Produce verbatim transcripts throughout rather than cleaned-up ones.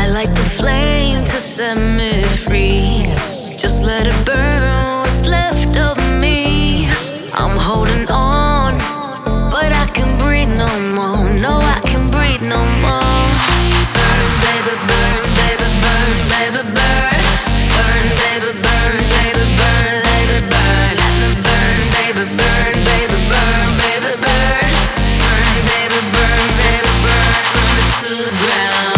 like the flame to set me free. Just let it burn what's left of me. I'm holding on, but I can breathe no more. No, I can breathe no more. Burn, baby, burn, baby, burn, baby, burn. Burn, baby, burn, baby, burn, baby, burn. Let me burn, baby, burn, baby, burn, baby, burn. Burn, baby, burn, baby, burn, burn me to the ground.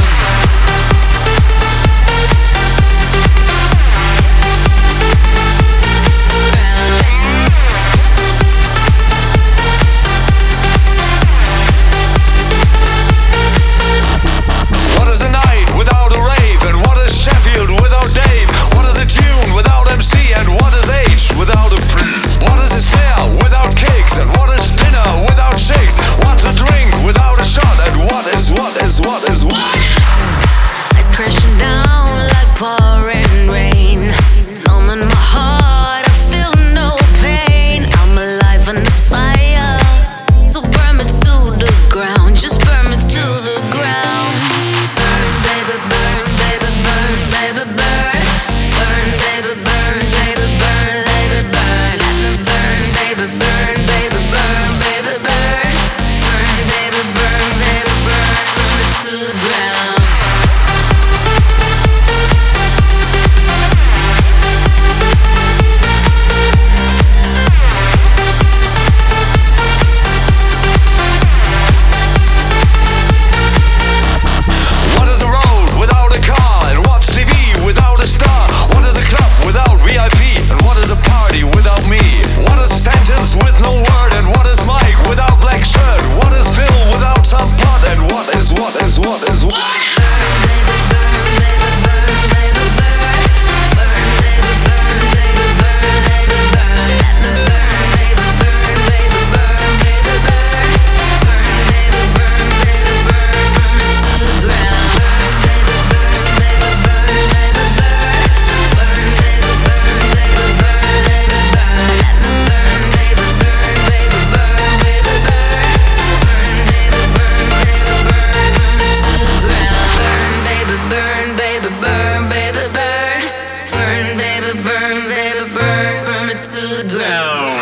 Crashing down like pouring rain. Numbing my heart, I feel no pain. I'm alive on the fire, so burn me to the ground. Just burn me to the ground. Burn, baby, burn, baby, burn, baby, burn. Burn, baby, burn, baby, burn, baby, burn. Let me burn, baby, burn, baby, burn, baby, burn. Burn, baby, burn, baby, burn, burn me to the ground. Burn, baby, burn, baby, burn, burn me to the ground.